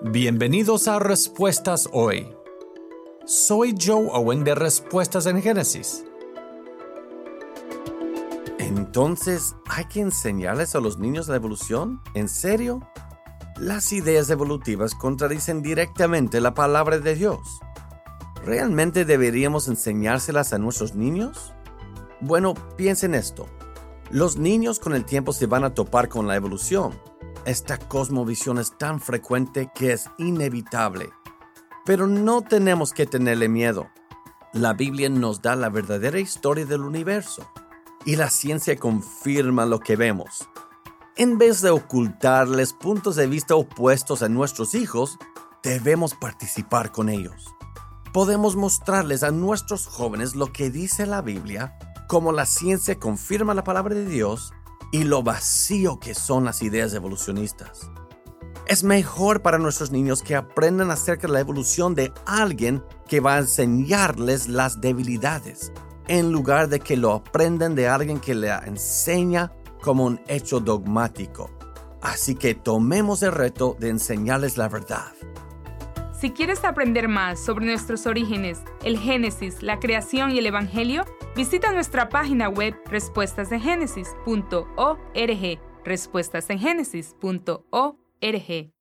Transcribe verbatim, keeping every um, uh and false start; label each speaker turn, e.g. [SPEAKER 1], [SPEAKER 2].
[SPEAKER 1] Bienvenidos a Respuestas Hoy. Soy Joe Owen de Respuestas en Génesis. Entonces, ¿hay que enseñarles a los niños la evolución? ¿En serio? Las ideas evolutivas contradicen directamente la palabra de Dios. ¿Realmente deberíamos enseñárselas a nuestros niños? Bueno, piensen esto. Los niños con el tiempo se van a topar con la evolución. Esta cosmovisión es tan frecuente que es inevitable. Pero no tenemos que tenerle miedo. La Biblia nos da la verdadera historia del universo. Y la ciencia confirma lo que vemos. En vez de ocultarles puntos de vista opuestos a nuestros hijos, debemos participar con ellos. Podemos mostrarles a nuestros jóvenes lo que dice la Biblia, cómo la ciencia confirma la palabra de Dios y lo vacío que son las ideas evolucionistas. Es mejor para nuestros niños que aprendan acerca de la evolución de alguien que va a enseñarles las debilidades, en lugar de que lo aprendan de alguien que le enseña como un hecho dogmático. Así que tomemos el reto de enseñarles la verdad.
[SPEAKER 2] Si quieres aprender más sobre nuestros orígenes, el Génesis, la creación y el Evangelio, visita nuestra página web respuestas en génesis punto org, respuestas en génesis punto org.